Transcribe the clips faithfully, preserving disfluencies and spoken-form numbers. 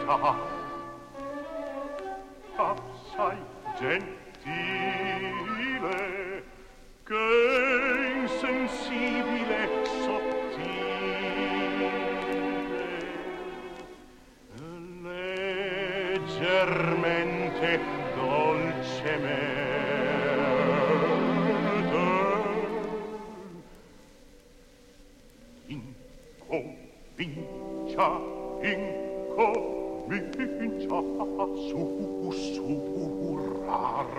sa, assai gentile, che insensibile sottile, leggermente dolcemente, incomincia, incomincia a sussurrar.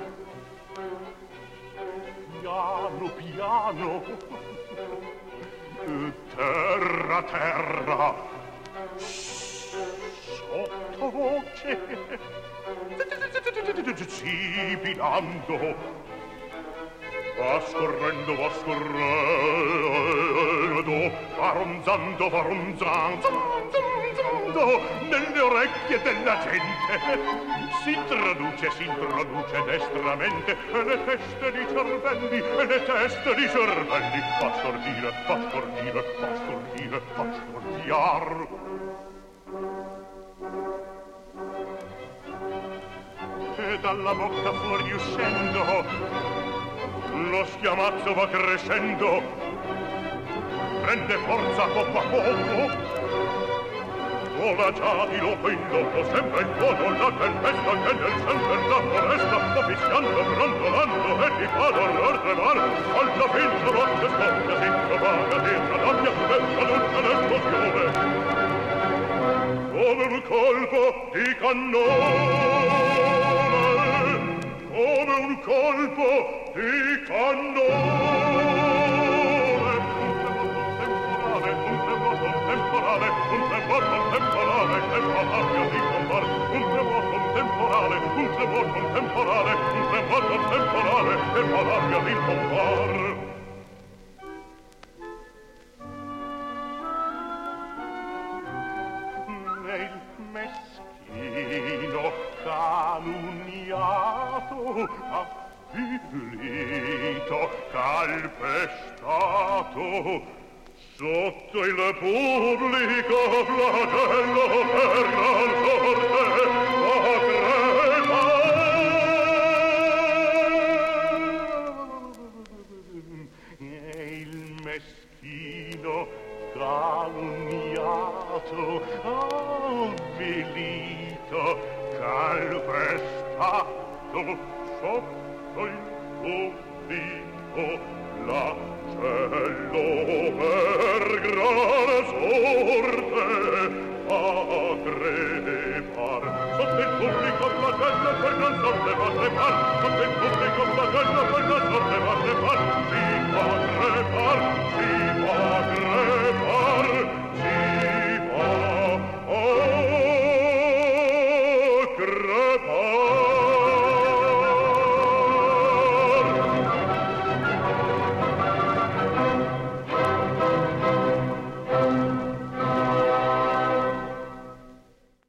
Piano, piano, terra, terra, sottovoce, sibilando, va scorrendo, va scorrendo, va ronzando, va ronzando, nelle orecchie della gente, si introduce, si introduce destramente, e le teste di cervelli, e le teste di cervelli, fa stordire, fa stordire, fa stordire, fa stordiar. E dalla bocca fuori uscendo, lo schiamazzo va crescendo, prende forza poco a poco, vola già di loco in loco, sembra in tuono la tempesta che nel centro la foresta va fischiando, brontolando e ti fa l'orror tremar. Alla fin la voce scoppia, si propaga, si tradabbia e traduce l'esplosione come un colpo di cannone, come un colpo di cannone. Temporale, un tremor contemporale, che fa l'aria di combar. Un tremor contemporale, un tremor contemporale, un tremor contemporale, che fa l'aria di combar. Nel meschino calunniato, avvilito, calpestato, sotto il pubblico flagello per gran sorte fa crepare. E il meschino calunniato, avvilito, calpestato, sotto il pubblico flagello per gran sorte fa crepar. Sotto il pubblico flagello per gran sorte fa crepar. Sotto il pubblico flagello per gran sorte fa crepar. Si fa crepar, si fa crepar, si fa crepar.